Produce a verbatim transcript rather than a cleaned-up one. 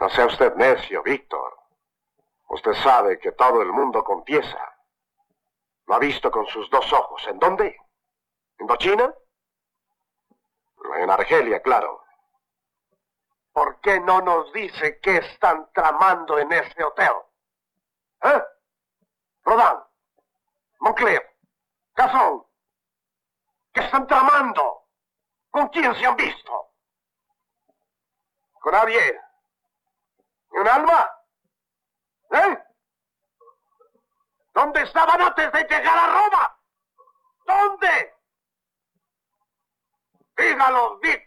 No sea usted necio, Víctor. Usted sabe que todo el mundo confiesa. Lo ha visto con sus dos ojos. ¿En dónde? ¿En Indochina? En Argelia, claro. ¿Por qué no nos dice qué están tramando en ese hotel? ¿Eh? Rodin, Moncler, Cazón. ¿Qué están tramando? ¿Con quién se han visto? ¿Con nadie? ¿Ni un alma? ¿Eh? ¿Dónde estaban antes de llegar a Roma? ¿Dónde? Dígalo, Víctor.